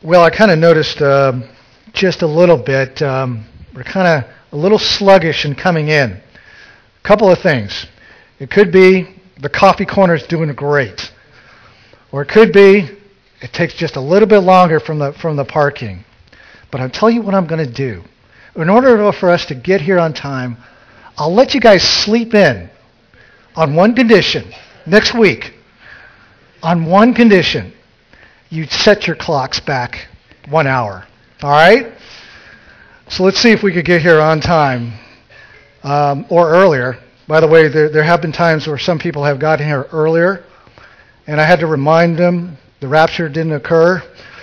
Well, I kind of noticed just a little bit, we're kind of a little sluggish in coming in. A couple of things. It could be the coffee corner is doing great. Or it could be it takes just a little bit longer from the parking. But I'll tell you what I'm going to do. In order for us to get here on time, I'll let you guys sleep in on one condition next week. On one condition. You set your clocks back 1 hour. All right? So let's see if we could get here on time or earlier. By the way, there have been times where some people have gotten here earlier, and I had to remind them the rapture didn't occur.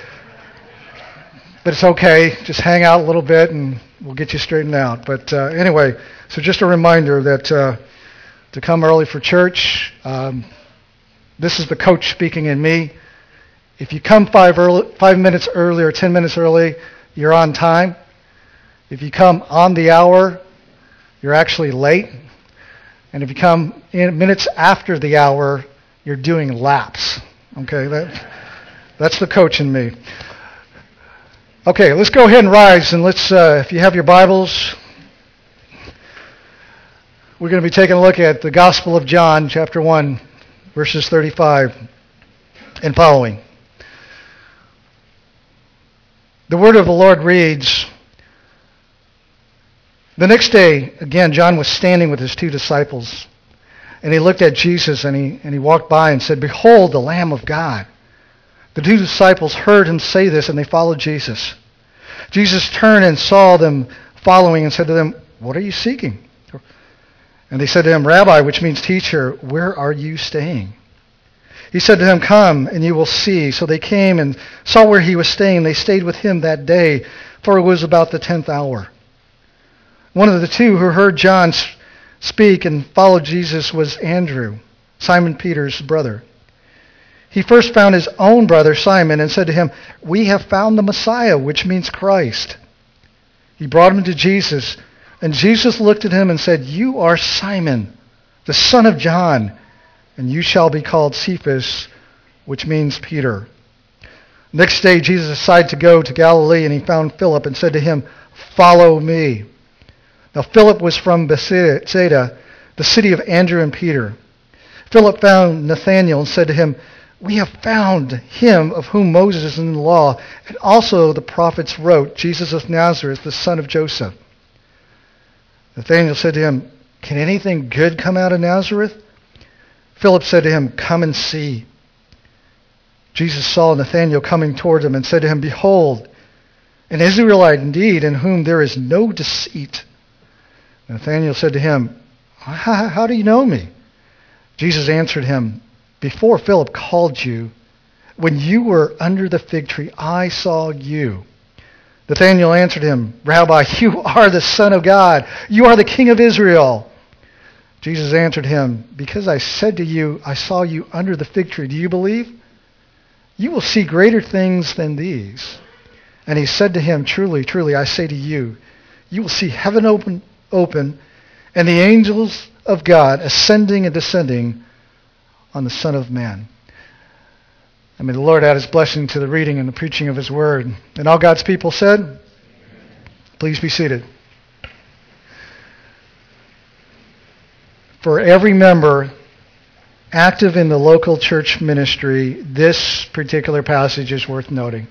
But it's okay. Just hang out a little bit, and we'll get you straightened out. But anyway, so just a reminder that to come early for church. This is the coach speaking in me. If you come 5 minutes early or 10 minutes early, you're on time. If you come on the hour, you're actually late. And if you come in minutes after the hour, you're doing laps. Okay, that's the coach in me. Okay, let's go ahead and rise, and let's, if you have your Bibles, we're going to be taking a look at the Gospel of John, chapter 1, verses 35 and following. The word of the Lord reads, "The next day, again, John was standing with his 2 disciples, and he looked at Jesus, and he walked by and said, 'Behold, the Lamb of God.' The 2 disciples heard him say this, and they followed Jesus. Jesus turned and saw them following and said to them, 'What are you seeking?' And they said to him, 'Rabbi,' which means teacher, 'where are you staying?' He said to them, 'Come, and you will see.' So they came and saw where he was staying. They stayed with him that day, for it was about the 10th hour. One of the 2 who heard John speak and followed Jesus was Andrew, Simon Peter's brother. He first found his own brother Simon and said to him, 'We have found the Messiah,' which means Christ. He brought him to Jesus, and Jesus looked at him and said, 'You are Simon, the son of John, and you shall be called Cephas,' which means Peter. Next day, Jesus decided to go to Galilee, and he found Philip and said to him, 'Follow me.' Now Philip was from Bethsaida, the city of Andrew and Peter. Philip found Nathanael and said to him, 'We have found him of whom Moses in the law and also the prophets wrote, Jesus of Nazareth, the son of Joseph.' Nathanael said to him, 'Can anything good come out of Nazareth?' Philip said to him, 'Come and see.' Jesus saw Nathanael coming toward him and said to him, 'Behold, an Israelite indeed, in whom there is no deceit.' Nathanael said to him, 'How do you know me?' Jesus answered him, 'Before Philip called you, when you were under the fig tree, I saw you.' Nathanael answered him, 'Rabbi, you are the Son of God. You are the King of Israel.' Jesus answered him, 'Because I said to you, I saw you under the fig tree, do you believe? You will see greater things than these.' And he said to him, 'Truly, truly, I say to you, you will see heaven open, and the angels of God ascending and descending on the Son of Man.'" And may the Lord add his blessing to the reading and the preaching of his word. And all God's people said, please be seated. For every member active in the local church ministry, this particular passage is worth noting.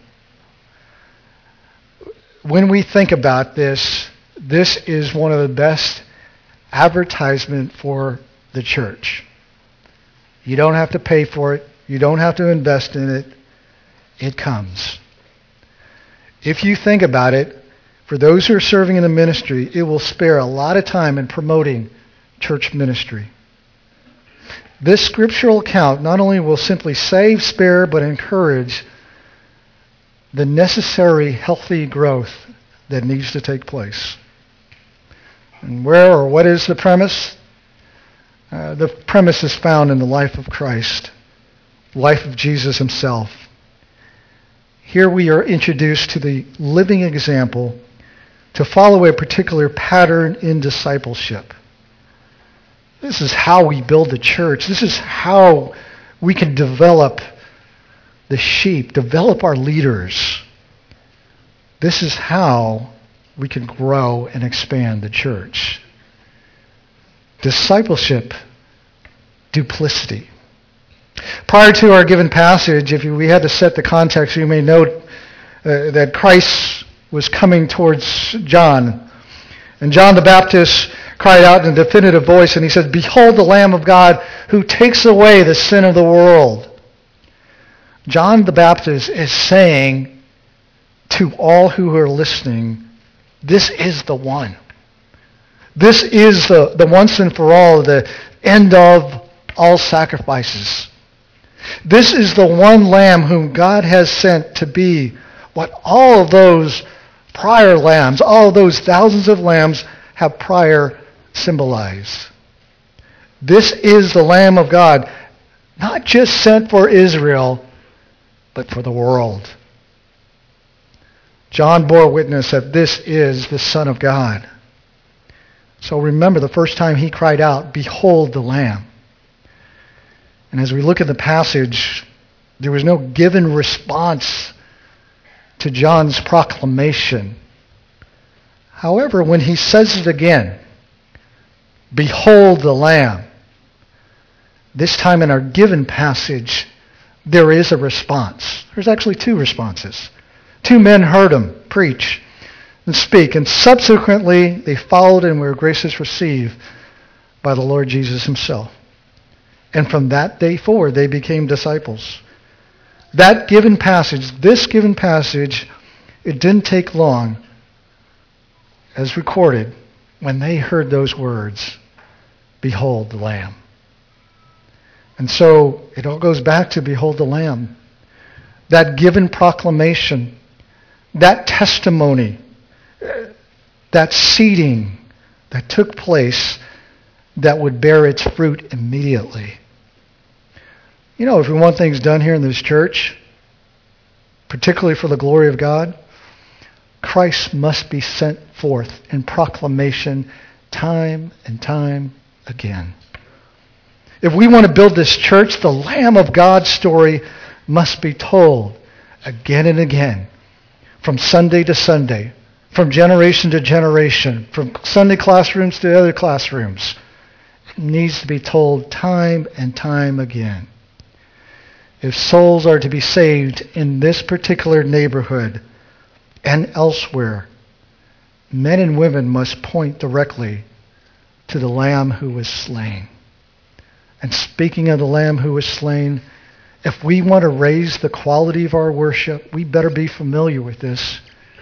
When we think about this, this is one of the best advertisement for the church. You don't have to pay for it. You don't have to invest in it. It comes. If you think about it, for those who are serving in the ministry, it will spare a lot of time in promoting church ministry. This scriptural account not only will simply save, spare, but encourage the necessary healthy growth that needs to take place. And where or what is the premise? The premise is found in the life of Christ, life of Jesus himself. Here we are introduced to the living example to follow a particular pattern in discipleship. This is how we build the church. This is how we can develop the sheep, develop our leaders. This is how we can grow and expand the church. Discipleship, duplicity. Prior to our given passage, if we had to set the context, you may note that Christ was coming towards John. And John the Baptist cried out in a definitive voice, and he said, "Behold the Lamb of God who takes away the sin of the world." John the Baptist is saying to all who are listening, this is the one. This is the once and for all, the end of all sacrifices. This is the one Lamb whom God has sent to be what all of those prior lambs, all of those thousands of lambs have prior symbolized. This is the Lamb of God, not just sent for Israel, but for the world. John bore witness that this is the Son of God. So remember the first time he cried out, "Behold the Lamb." And as we look at the passage, there was no given response to John's proclamation. However, when he says it again, "Behold the Lamb," this time in our given passage, there is a response. There's actually two responses. Two men heard him preach and speak, and subsequently they followed and were gracious received by the Lord Jesus himself. And from that day forward, they became disciples. That given passage, this given passage, it didn't take long, as recorded, when they heard those words, "Behold the Lamb." And so it all goes back to "Behold the Lamb." That given proclamation, that testimony, that seeding that took place that would bear its fruit immediately. You know, if we want things done here in this church, particularly for the glory of God, Christ must be sent forth in proclamation time and time again. If we want to build this church, the Lamb of God story must be told again and again, from Sunday to Sunday, from generation to generation, from Sunday classrooms to other classrooms. It needs to be told time and time again. If souls are to be saved in this particular neighborhood and elsewhere, men and women must point directly to the Lamb who was slain. And speaking of the Lamb who was slain, if we want to raise the quality of our worship, we better be familiar with this.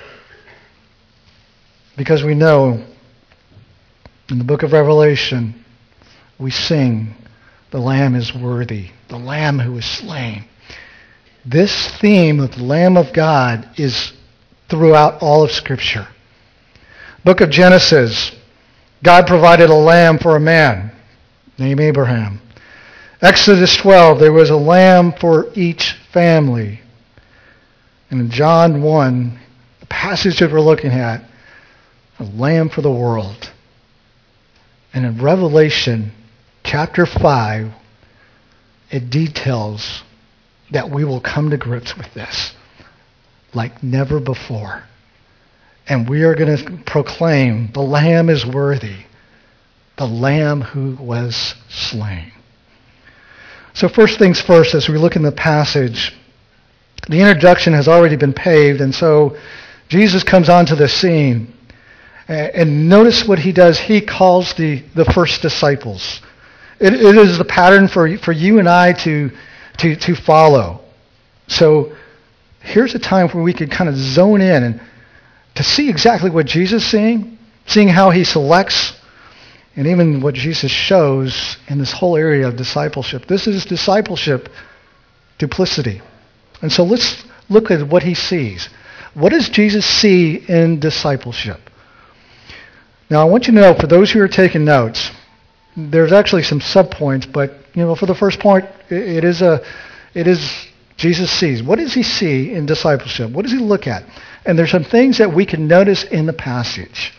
Because we know in the book of Revelation, we sing, "The Lamb is worthy," the Lamb who was slain. This theme of the Lamb of God is throughout all of Scripture. Book of Genesis, God provided a lamb for a man named Abraham. Exodus 12, there was a lamb for each family. And in John 1, the passage that we're looking at, a lamb for the world. And in Revelation chapter 5, it details that we will come to grips with this like never before. And we are going to proclaim the Lamb is worthy, the Lamb who was slain. So first things first, as we look in the passage, the introduction has already been paved, and so Jesus comes onto the scene. And notice what he does. He calls the first disciples. It is the pattern for you and I to follow. So here's a time where we could kind of zone in and to see exactly what Jesus is seeing how he selects, and even what Jesus shows in this whole area of discipleship. This is discipleship duplicity. And so let's look at what he sees. What does Jesus see in discipleship? Now, I want you to know, for those who are taking notes, there's actually some subpoints, but for the first point, it is Jesus sees. What does he see in discipleship? What does he look at? And there's some things that we can notice in the passage.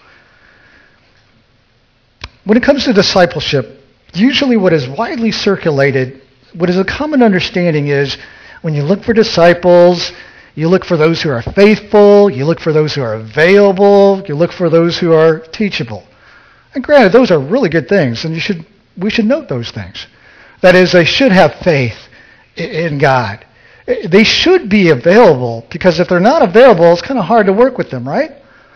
When it comes to discipleship, usually what is widely circulated, what is a common understanding is when you look for disciples, You look for those who are faithful. You look for those who are available. You look for those who are teachable. And granted, those are really good things, and we should note those things. That is, they should have faith in God. They should be available, because if they're not available, it's kind of hard to work with them, right?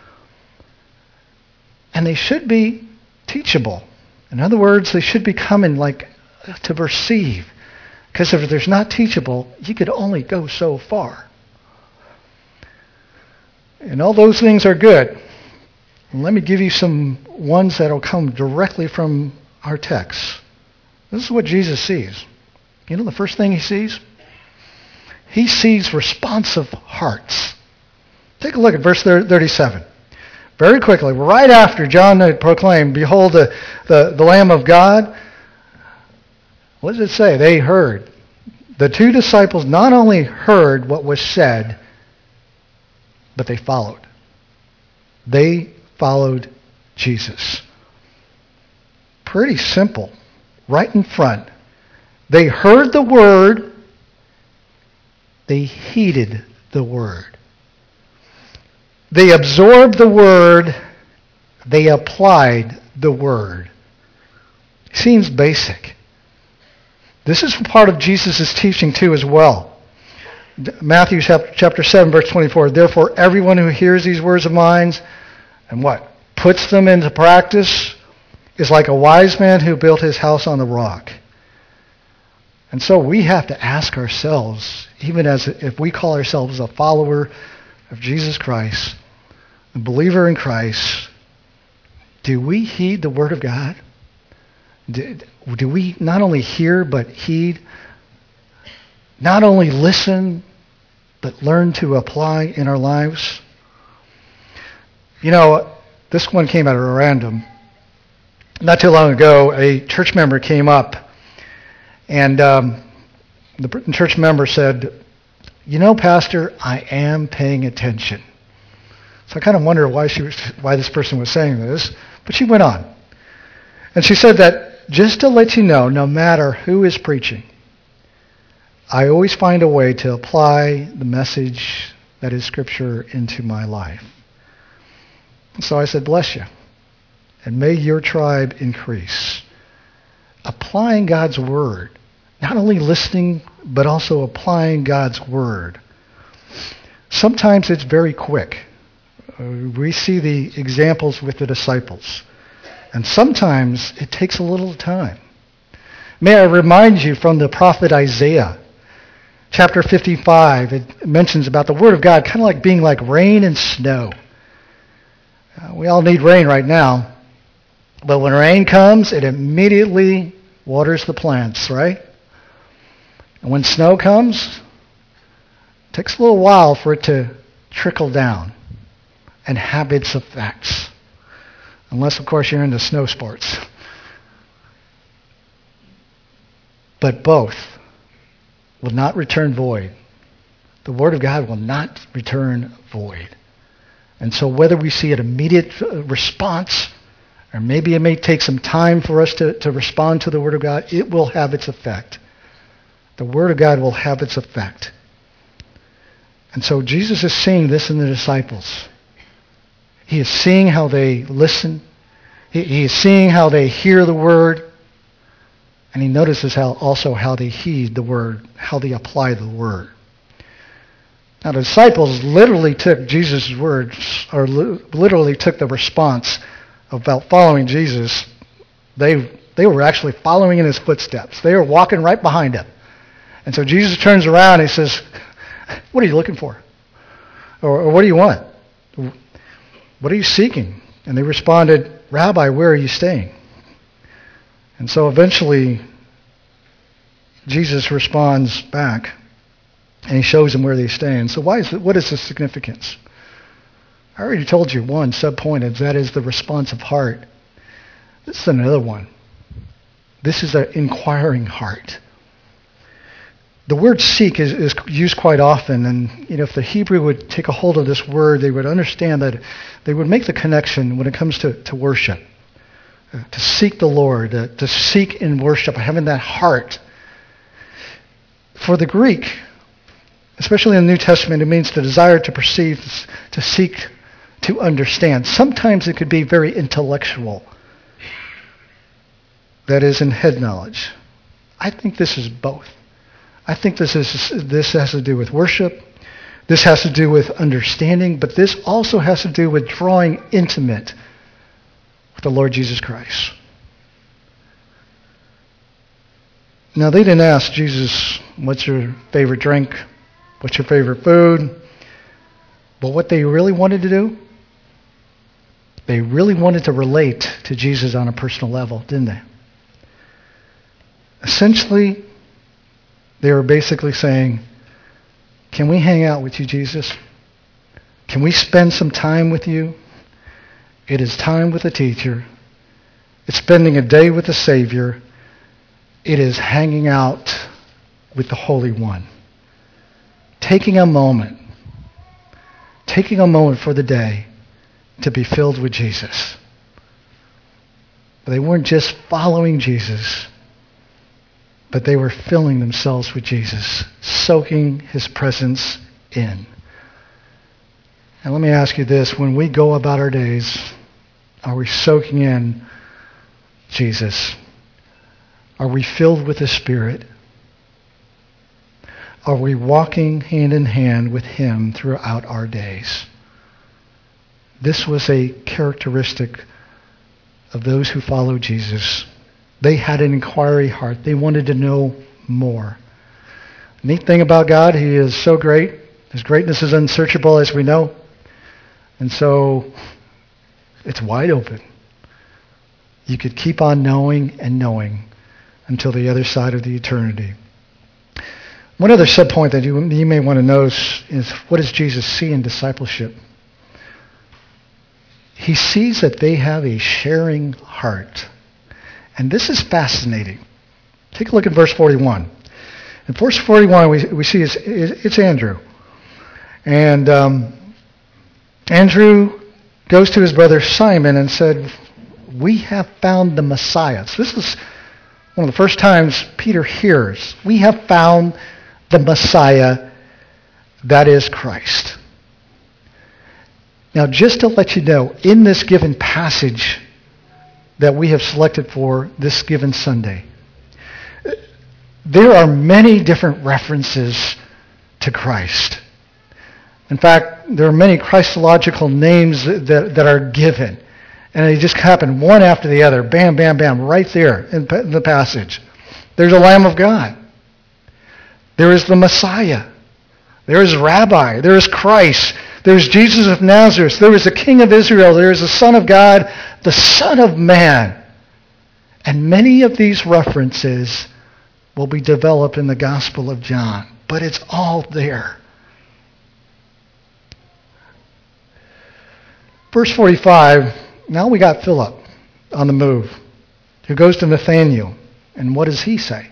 And they should be teachable. In other words, they should be coming to receive. Because if they're not teachable, you could only go so far. And all those things are good. And let me give you some ones that will come directly from our text. This is what Jesus sees. You know the first thing he sees? He sees responsive hearts. Take a look at verse 37. Very quickly, right after John had proclaimed, "Behold the Lamb of God," what does it say? They heard. The two disciples not only heard what was said, but they followed. They followed Jesus. Pretty simple. Right in front. They heard the word. They heeded the word. They absorbed the word. They applied the word. Seems basic. This is part of Jesus' teaching too as well. Matthew chapter 7, verse 24. Therefore, everyone who hears these words of mine and what? Puts them into practice is like a wise man who built his house on the rock. And so we have to ask ourselves, even as if we call ourselves a follower of Jesus Christ, a believer in Christ, do we heed the Word of God? Do we not only hear but heed? Not only listen but learn to apply in our lives? You know, this one came out of random. Not too long ago, a church member came up, and the church member said, "You know, Pastor, I am paying attention." So I kind of wonder why this person was saying this, but she went on. And she said that, just to let you know, no matter who is preaching, I always find a way to apply the message that is Scripture into my life. So I said, bless you. And may your tribe increase. Applying God's Word. Not only listening, but also applying God's Word. Sometimes it's very quick. We see the examples with the disciples. And sometimes it takes a little time. May I remind you from the prophet Isaiah, chapter 55, it mentions about the Word of God kind of like being like rain and snow. We all need rain right now. But when rain comes, it immediately waters the plants, right? And when snow comes, it takes a little while for it to trickle down and have its effects. Unless, of course, you're into snow sports. But both will not return void. The Word of God will not return void. And so whether we see an immediate response, or maybe it may take some time for us to respond to the Word of God, it will have its effect. The Word of God will have its effect. And so Jesus is seeing this in the disciples. He is seeing how they listen. He is seeing how they hear the Word. And he notices also how they heed the Word, how they apply the Word. Now the disciples literally took Jesus' words, or literally took the response about following Jesus. They were actually following in his footsteps. They were walking right behind him. And so Jesus turns around and he says, "What are you looking for? Or what do you want? What are you seeking?" And they responded, "Rabbi, where are you staying?" And so eventually Jesus responds back and he shows them where they stand. So what is the significance? I already told you one sub-point, and that is the responsive heart. This is another one. This is an inquiring heart. The word seek is used quite often, and if the Hebrew would take a hold of this word, they would understand that they would make the connection when it comes to worship. To seek the Lord, to seek in worship, having that heart. For the Greek, especially in the New Testament, it means the desire to perceive, to seek, to understand. Sometimes it could be very intellectual. That is, in head knowledge. I think this is both. I think this has to do with worship. This has to do with understanding, but this also has to do with drawing intimate with the Lord Jesus Christ. Now, they didn't ask Jesus, what's your favorite drink? What's your favorite food? But what they really wanted to do, they really wanted to relate to Jesus on a personal level, didn't they? Essentially, they were basically saying, can we hang out with you, Jesus? Can we spend some time with you? It is time with a teacher. It's spending a day with the Savior. It is hanging out with the Holy One. Taking a moment for the day to be filled with Jesus. But they weren't just following Jesus, but they were filling themselves with Jesus, soaking his presence in. And let me ask you this, when we go about our days, are we soaking in Jesus? Are we filled with the Spirit? Are we walking hand in hand with him throughout our days? This was a characteristic of those who follow Jesus. They had an inquiry heart. They wanted to know more. Neat thing about God, he is so great. His greatness is unsearchable, as we know. And so it's wide open. You could keep on knowing and knowing until the other side of the eternity. One other subpoint that you may want to notice is, what does Jesus see in discipleship? He sees that they have a sharing heart. And this is fascinating. Take a look at verse 41. In verse 41, we see it's Andrew. And Andrew goes to his brother Simon and said, we have found the Messiah. So this is one of the first times Peter hears, we have found the Messiah, that is Christ. Now, just to let you know, in this given passage that we have selected for this given Sunday, there are many different references to Christ. In fact, there are many Christological names that are given. And they just happen one after the other. Bam, bam, bam, right there in the passage. There's a Lamb of God. There is the Messiah. There is Rabbi. There is Christ. There is Jesus of Nazareth. There is the King of Israel. There is the Son of God, the Son of Man. And many of these references will be developed in the Gospel of John. But it's all there. Verse 45, now we got Philip on the move, who goes to Nathanael. And what does he say?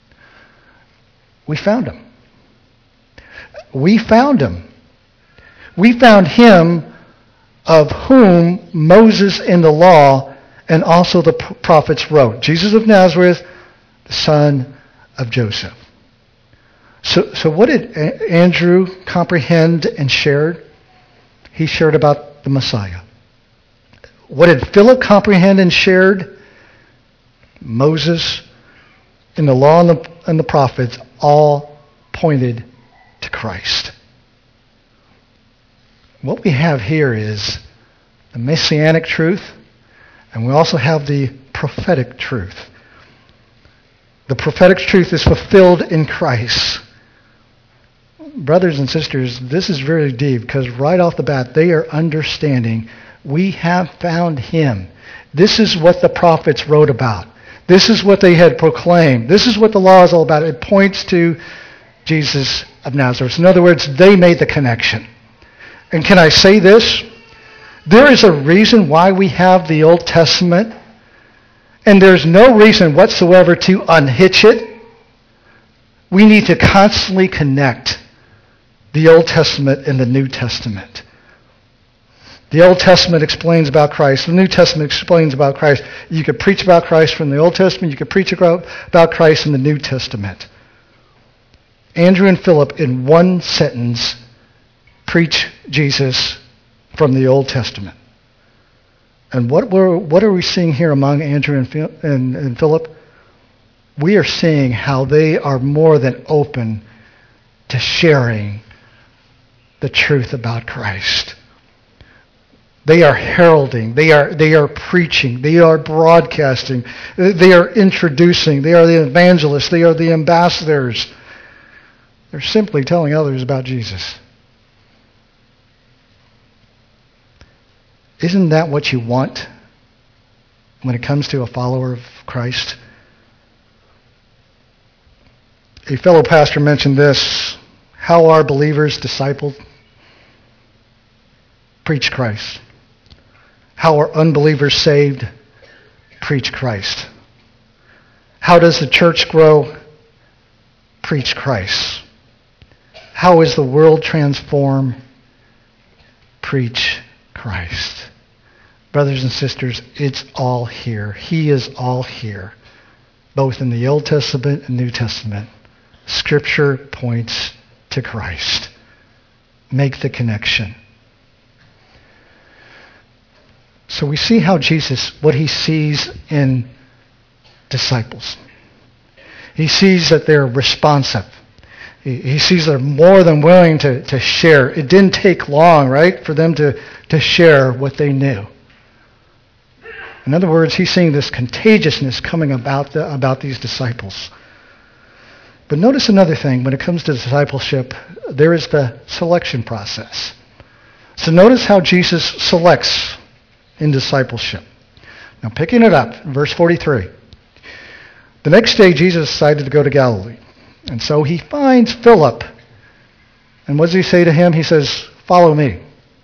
We found him. We found him. We found him of whom Moses in the law and also the prophets wrote. Jesus of Nazareth, the son of Joseph. So what did Andrew comprehend and shared? He shared about the Messiah. What did Philip comprehend and shared? Moses in the law and the prophets all pointed to Christ. What we have here is the messianic truth, and we also have the prophetic truth. The prophetic truth is fulfilled in Christ. Brothers and sisters, this is very deep, because right off the bat, they are understanding we have found him. This is what the prophets wrote about. This is what they had proclaimed. This is what the law is all about. It points to Jesus of Nazareth. In other words, they made the connection. And can I say this? There is a reason why we have the Old Testament, and there's no reason whatsoever to unhitch it. We need to constantly connect the Old Testament and the New Testament. The Old Testament explains about Christ. The New Testament explains about Christ. You could preach about Christ from the Old Testament. You could preach about Christ in the New Testament. Andrew and Philip, in one sentence, preach Jesus from the Old Testament. And what are we seeing here among Andrew and Philip? We are seeing how they are more than open to sharing the truth about Christ. They are heralding, they are preaching, they are broadcasting, they are introducing, they are the evangelists, they are the ambassadors. They're simply telling others about Jesus. Isn't that what you want when it comes to a follower of Christ? A fellow pastor mentioned this. How are believers discipled? Preach Christ. How are unbelievers saved? Preach Christ. How does the church grow? Preach Christ. How is the world transformed? Preach Christ. Brothers and sisters, it's all here. He is all here, both in the Old Testament and New Testament. Scripture points to Christ. Make the connection. So we see how Jesus, what he sees in disciples. He sees that they're responsive. He sees they're more than willing to share. It didn't take long, right, for them to share what they knew. In other words, he's seeing this contagiousness coming about these disciples. But notice another thing. When it comes to discipleship, there is the selection process. So notice how Jesus selects in discipleship. Now picking it up, verse 43. The next day Jesus decided to go to Galilee. And so he finds Philip. And what does he say to him? He says, "Follow me."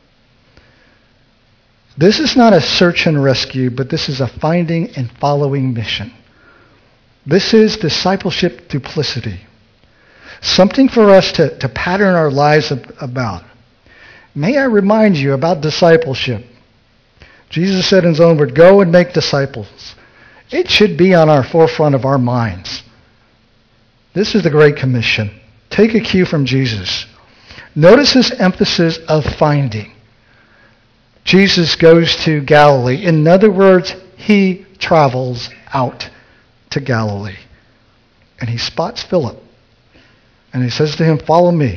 This is not a search and rescue, but this is a finding and following mission. This is discipleship duplicity. Something for us to pattern our lives about. May I remind you about discipleship. Jesus said in his own word, "Go and make disciples." It should be on our forefront of our minds. This is the Great Commission. Take a cue from Jesus. Notice his emphasis of finding. Jesus goes to Galilee. In other words, he travels out to Galilee. And he spots Philip. And he says to him, "Follow me."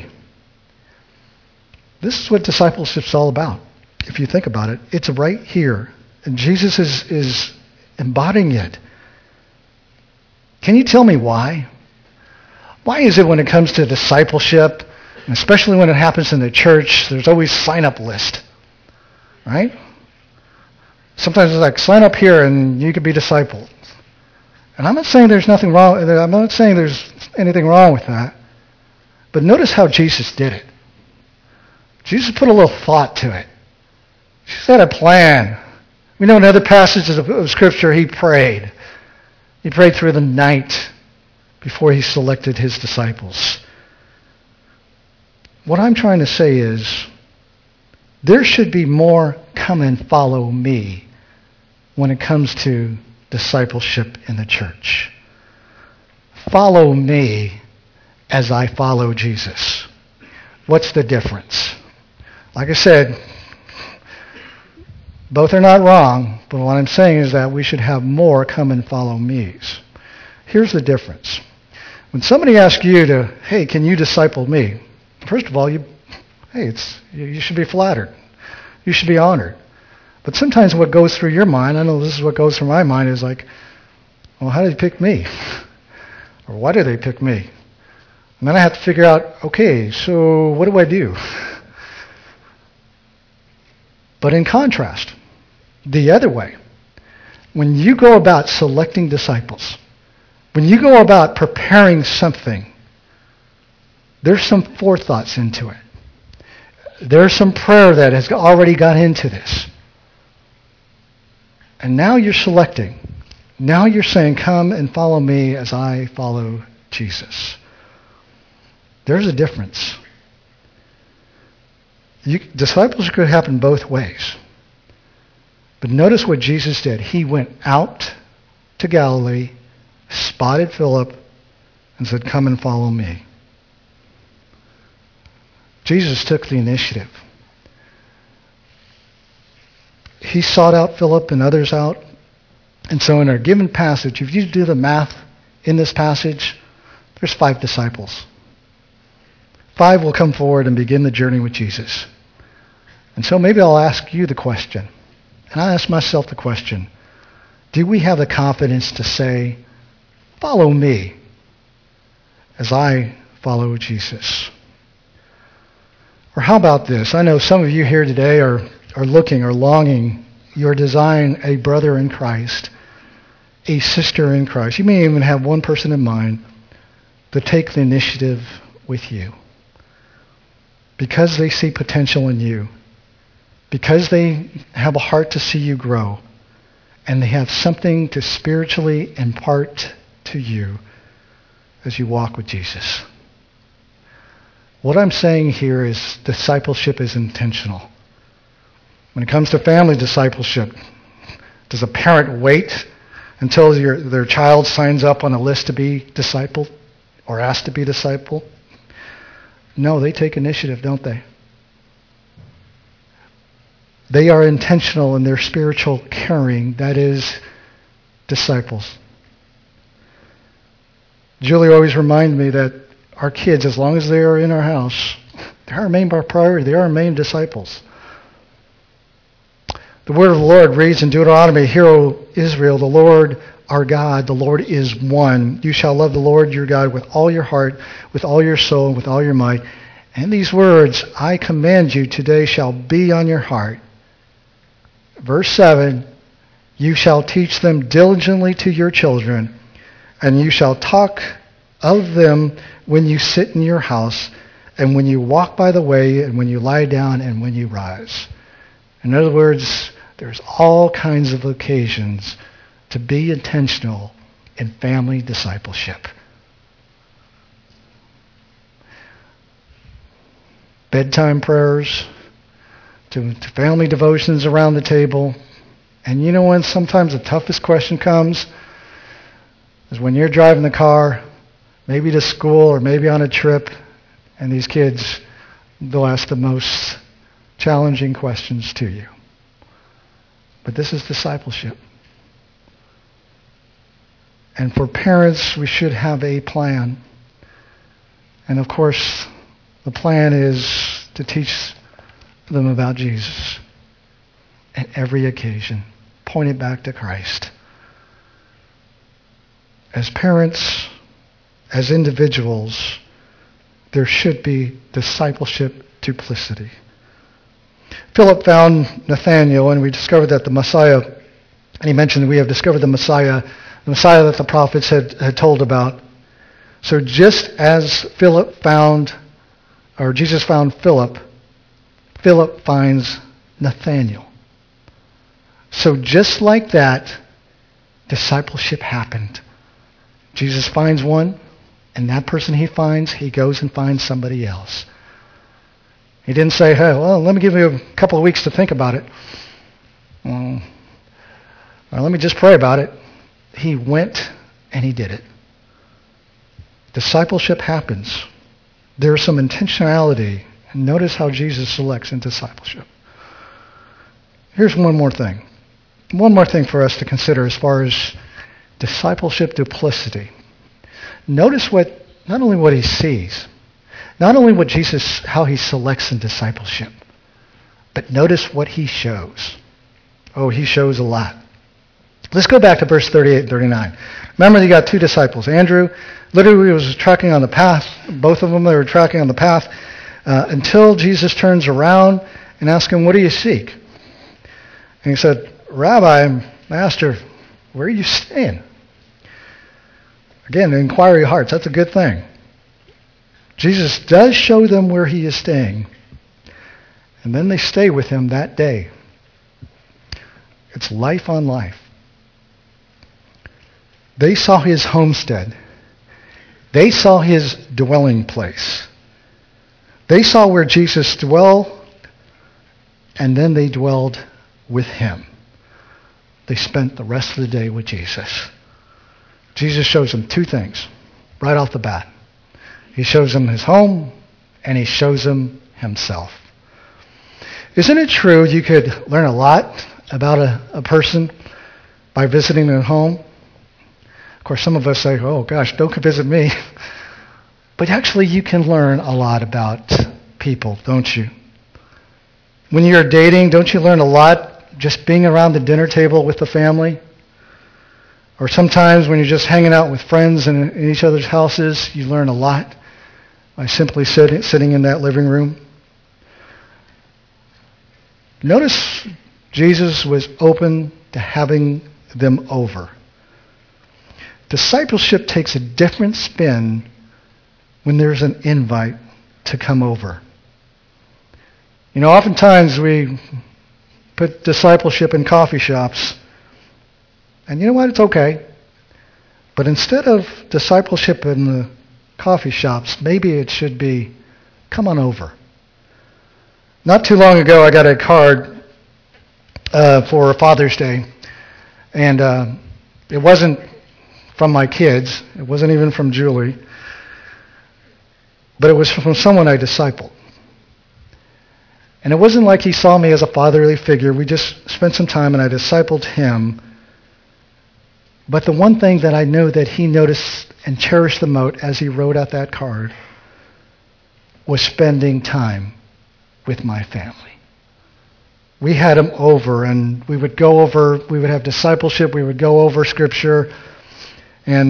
This is what discipleship is all about. If you think about it, it's right here. And Jesus is embodying it. Can you tell me why? Why is it when it comes to discipleship, and especially when it happens in the church, there's always sign-up list, right? Sometimes it's like, sign up here and you can be discipled. And I'm not saying there's nothing wrong. I'm not saying there's anything wrong with that. But notice how Jesus did it. Jesus put a little thought to it. Jesus had a plan. We know in other passages of Scripture he prayed. He prayed through the night before he selected his disciples. What I'm trying to say is there should be more come and follow me when it comes to discipleship in the church. Follow me as I follow Jesus. What's the difference? Like I said, both are not wrong, but what I'm saying is that we should have more come and follow me's. Here's the difference. When somebody asks you to, "Hey, can you disciple me?" First of all, you should be flattered. You should be honored. But sometimes what goes through your mind, I know this is what goes through my mind, is like, well, how did they pick me? Or why did they pick me? And then I have to figure out, okay, so what do I do? But in contrast, the other way, when you go about selecting disciples, when you go about preparing something, there's some forethoughts into it. There's some prayer that has already got into this. And now you're selecting. Now you're saying, "Come and follow me as I follow Jesus." There's a difference. Discipleship could happen both ways. But notice what Jesus did. He went out to Galilee, spotted Philip, and said, "Come and follow me." Jesus took the initiative. He sought out Philip and others out. And so in our given passage, if you do the math in this passage, there's 5 disciples. 5 will come forward and begin the journey with Jesus. And so maybe I'll ask you the question, and I ask myself the question, do we have the confidence to say, follow me as I follow Jesus? Or how about this? I know some of you here today are looking or longing, you're desiring a brother in Christ, a sister in Christ. You may even have one person in mind to take the initiative with you. Because they see potential in you. Because they have a heart to see you grow. And they have something to spiritually impart to you as you walk with Jesus. What I'm saying here is discipleship is intentional. When it comes to family discipleship, does a parent wait until their child signs up on a list to be discipled or asked to be discipled? No, they take initiative, don't they? They are intentional in their spiritual caring. That is, disciples. Julie always reminds me that our kids, as long as they are in our house, they are our main priority. They are our main disciples. The word of the Lord reads in Deuteronomy, "Hear, O Israel, the Lord our God, the Lord is one. You shall love the Lord your God with all your heart, with all your soul, and with all your might. And these words I command you today shall be on your heart." Verse 7, "You shall teach them diligently to your children, and you shall talk of them when you sit in your house, and when you walk by the way, and when you lie down, and when you rise." In other words, there's all kinds of occasions to be intentional in family discipleship. Bedtime prayers, to family devotions around the table. And you know when sometimes the toughest question comes? Is when you're driving the car, maybe to school or maybe on a trip, and these kids, they'll ask the most challenging questions to you. But this is discipleship. And for parents, we should have a plan. And of course, the plan is to teach them about Jesus at every occasion. Point it back to Christ. As parents, as individuals, there should be discipleship duplicity. Philip found Nathanael, and we discovered that the Messiah, and he mentioned that we have discovered the Messiah that the prophets had told about. So just as Jesus found Philip, Philip finds Nathanael. So just like that, discipleship happened. Jesus finds one, and that person he finds, he goes and finds somebody else. He didn't say, "Hey, well, let me give you a couple of weeks to think about it. Well, let me just pray about it." He went and he did it. Discipleship happens. There's some intentionality. And notice how Jesus selects in discipleship. Here's one more thing. One more thing for us to consider as far as discipleship duplicity. Notice not only what he sees, not only what Jesus, how he selects in discipleship, but notice what he shows. Oh, he shows a lot. Let's go back to verse 38 and 39. Remember, you got 2 disciples. Andrew literally was tracking on the path. Both of them, they were tracking on the path until Jesus turns around and asks him, "What do you seek?" And he said, "Rabbi, Master, where are you staying?" Again, the inquiry of hearts, that's a good thing. Jesus does show them where he is staying. And then they stay with him that day. It's life on life. They saw his homestead. They saw his dwelling place. They saw where Jesus dwelled, and then they dwelled with him. They spent the rest of the day with Jesus. Jesus shows them 2 things right off the bat. He shows them his home, and he shows them himself. Isn't it true you could learn a lot about a person by visiting their home? Of course, some of us say, oh gosh, don't visit me. But actually you can learn a lot about people, don't you? When you're dating, don't you learn a lot just being around the dinner table with the family? Or sometimes when you're just hanging out with friends in each other's houses, you learn a lot by simply sitting in that living room. Notice Jesus was open to having them over. Discipleship takes a different spin when there's an invite to come over. You know, oftentimes we put discipleship in coffee shops. And you know what? It's okay. But instead of discipleship in the coffee shops, maybe it should be, come on over. Not too long ago, I got a card for Father's Day. And it wasn't from my kids. It wasn't even from Julie. But it was from someone I discipled. And it wasn't like he saw me as a fatherly figure. We just spent some time and I discipled him. But the one thing that I know that he noticed and cherished the most as he wrote out that card was spending time with my family. We had him over and we would have discipleship, we would go over Scripture. And,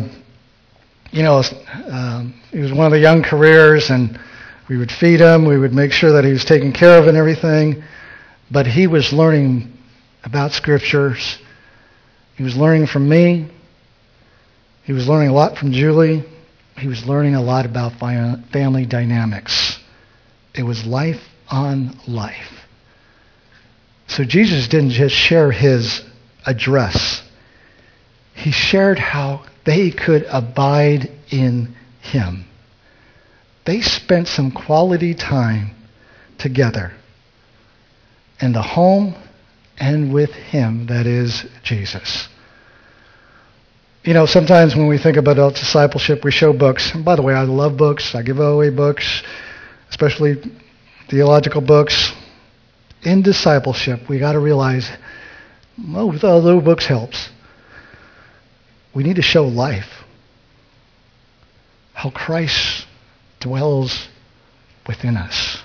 he was one of the young careers and we would feed him, we would make sure that he was taken care of and everything. But he was learning about Scriptures. He was learning from me. He was learning a lot from Julie. He was learning a lot about family dynamics. It was life on life. So Jesus didn't just share his address. He shared how they could abide in him. They spent some quality time together in the home and with him, that is Jesus. You know, sometimes when we think about discipleship, we show books. And by the way, I love books. I give away books, especially theological books. In discipleship, we got to realize, although books helps, we need to show life. How Christ dwells within us.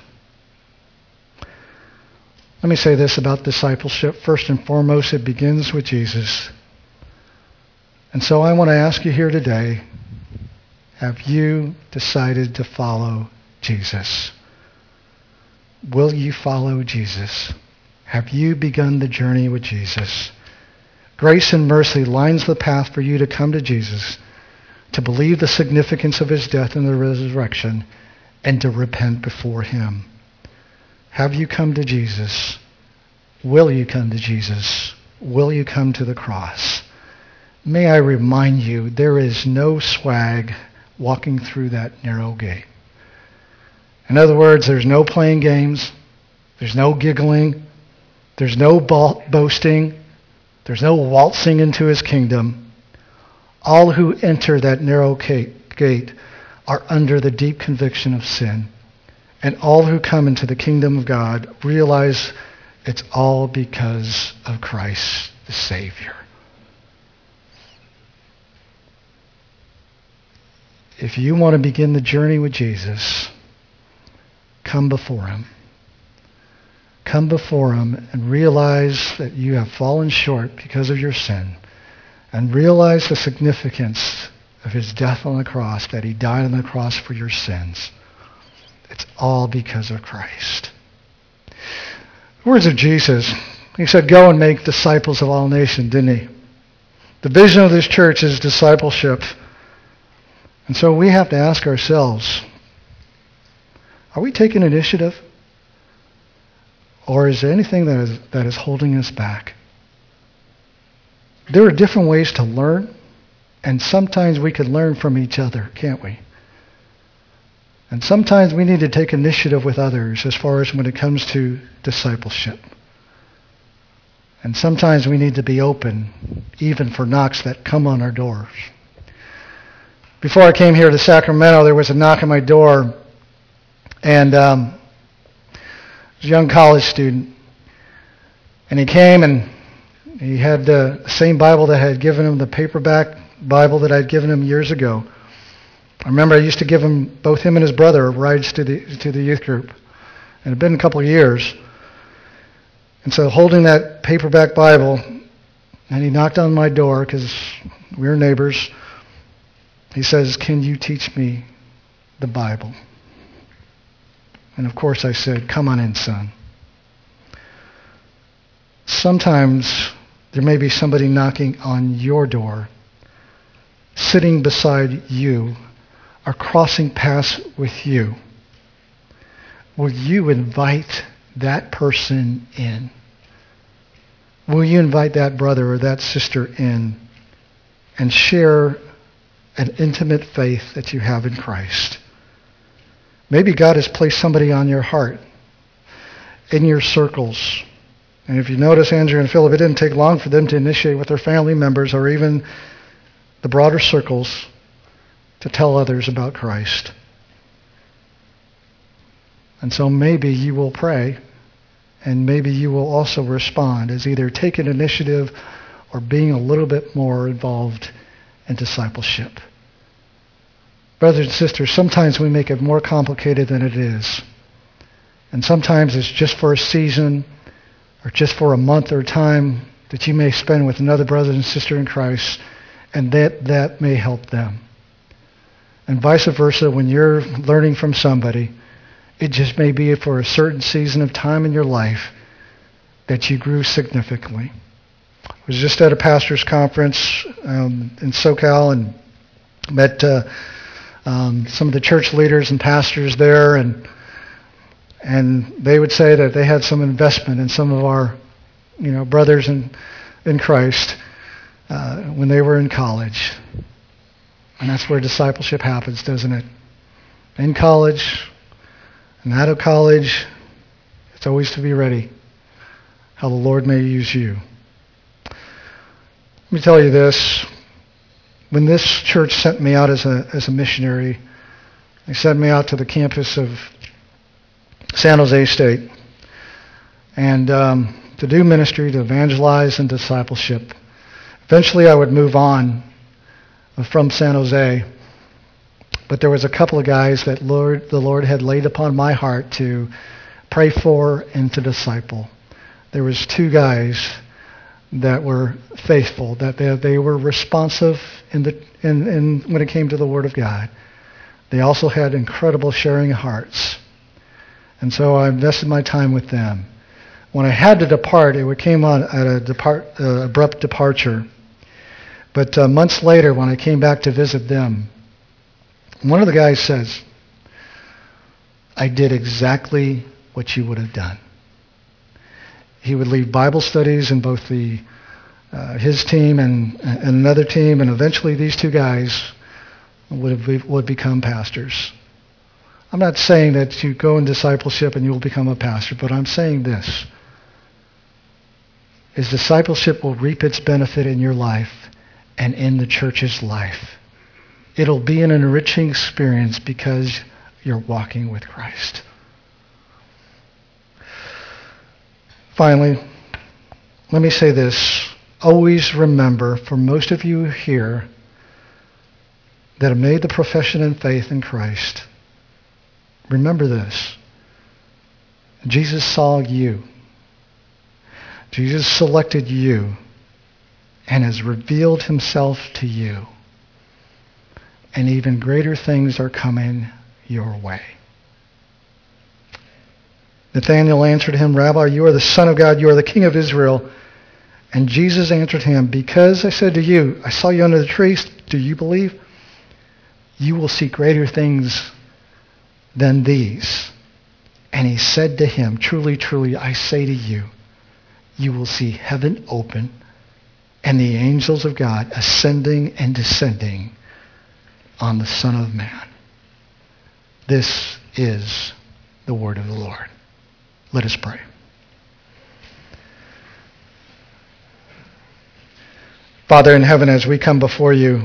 Let me say this about discipleship. First and foremost, it begins with Jesus. And so I want to ask you here today, have you decided to follow Jesus? Will you follow Jesus? Have you begun the journey with Jesus? Grace and mercy lines the path for you to come to Jesus, to believe the significance of his death and the resurrection, and to repent before him. Have you come to Jesus? Will you come to Jesus? Will you come to the cross? May I remind you, there is no swag walking through that narrow gate. In other words, there's no playing games. There's no giggling. There's no boasting. There's no waltzing into his kingdom. All who enter that narrow gate are under the deep conviction of sin. And all who come into the kingdom of God realize it's all because of Christ the Savior. If you want to begin the journey with Jesus, come before him. Come before him and realize that you have fallen short because of your sin. And realize the significance of his death on the cross, that he died on the cross for your sins. It's all because of Christ. The words of Jesus. He said, go and make disciples of all nations, didn't he? The vision of this church is discipleship. And so we have to ask ourselves, are we taking initiative? Or is there anything that is holding us back? There are different ways to learn, and sometimes we can learn from each other, can't we? And sometimes we need to take initiative with others as far as when it comes to discipleship. And sometimes we need to be open, even for knocks that come on our doors. Before I came here to Sacramento, there was a knock on my door, and was a young college student. And he came and he had the same Bible that I had given him, the paperback Bible that I had given him years ago. I remember I used to give him, both him and his brother, rides to the youth group. And it had been a couple of years. And so holding that paperback Bible, and he knocked on my door because we were neighbors. He says, "Can you teach me the Bible?" And of course I said, "Come on in, son." Sometimes there may be somebody knocking on your door, sitting beside you, or crossing paths with you. Will you invite that person in? Will you invite that brother or that sister in and share an intimate faith that you have in Christ? Maybe God has placed somebody on your heart, in your circles. And if you notice, Andrew and Philip, it didn't take long for them to initiate with their family members or even the broader circles to tell others about Christ. And so maybe you will pray, and maybe you will also respond as either taking initiative or being a little bit more involved in discipleship. Brothers and sisters, sometimes we make it more complicated than it is. And sometimes it's just for a season or just for a month or time that you may spend with another brother and sister in Christ, and that may help them. And vice versa, when you're learning from somebody, it just may be for a certain season of time in your life that you grew significantly. I was just at a pastor's conference in SoCal and met some of the church leaders and pastors there, and they would say that they had some investment in some of our, brothers in Christ when they were in college. And that's where discipleship happens, doesn't it? In college and out of college, it's always to be ready how the Lord may use you. Let me tell you this. When this church sent me out as a missionary, they sent me out to the campus of San Jose State and to do ministry, to evangelize and discipleship. Eventually I would move on from San Jose, but there was a couple of guys that the Lord had laid upon my heart to pray for and to disciple. There was two guys that were faithful, that they were responsive in when it came to the Word of God. They also had incredible sharing hearts. And so I invested my time with them. When I had to depart, it came on at an abrupt departure. But months later, when I came back to visit them, one of the guys says, "I did exactly what you would have done." He would lead Bible studies in both his team and another team, and eventually these two guys would become pastors. I'm not saying that you go in discipleship and you will become a pastor, but I'm saying this, is discipleship will reap its benefit in your life and in the church's life. It'll be an enriching experience because you're walking with Christ. Finally, let me say this. Always remember, for most of you here that have made the profession and faith in Christ, remember this. Jesus saw you. Jesus selected you and has revealed himself to you. And even greater things are coming your way. Nathanael answered him, "Rabbi, you are the Son of God, you are the King of Israel." And Jesus answered him, "Because I said to you, I saw you under the trees, do you believe? You will see greater things than these." And he said to him, "Truly, truly, I say to you, you will see heaven open and the angels of God ascending and descending on the Son of Man." This is the word of the Lord. Let us pray. Father in heaven, as we come before you,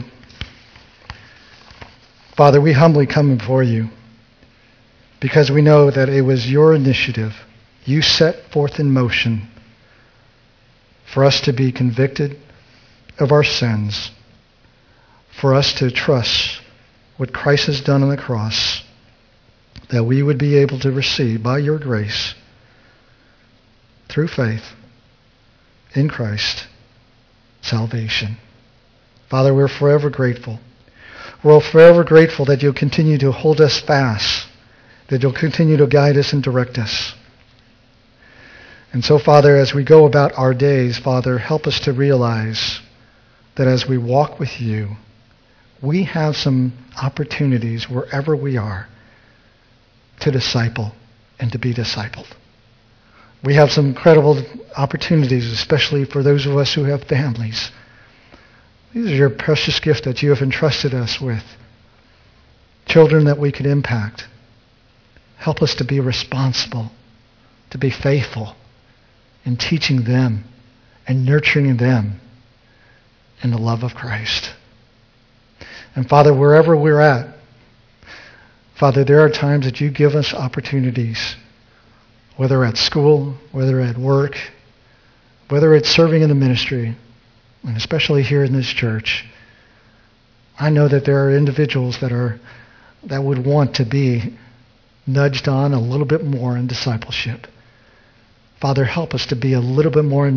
Father, we humbly come before you because we know that it was your initiative, you set forth in motion for us to be convicted of our sins, for us to trust what Christ has done on the cross, that we would be able to receive by your grace, through faith in Christ, salvation. Father, we're forever grateful. We're forever grateful that you'll continue to hold us fast, that you'll continue to guide us and direct us. And so, Father, as we go about our days, Father, help us to realize that as we walk with you, we have some opportunities wherever we are to disciple and to be discipled. We have some incredible opportunities, especially for those of us who have families. These are your precious gift that you have entrusted us with. Children that we could impact. Help us to be responsible, to be faithful in teaching them and nurturing them in the love of Christ. And Father, wherever we're at, Father, there are times that you give us opportunities, whether at school, whether at work, whether it's serving in the ministry, and especially here in this church. I know that there are individuals that would want to be nudged on a little bit more in discipleship. Father, help us to be a little bit more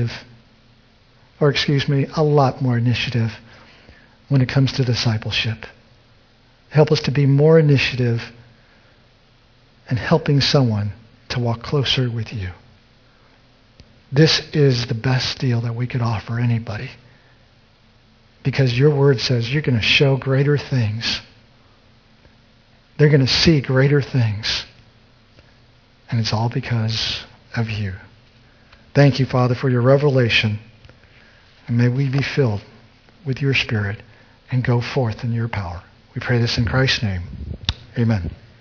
a lot more initiative when it comes to discipleship. Help us to be more initiative in helping someone to walk closer with you. This is the best deal that we could offer anybody, because your word says you're going to show greater things. They're going to see greater things. And it's all because of you. Thank you, Father, for your revelation. And may we be filled with your Spirit and go forth in your power. We pray this in Christ's name. Amen.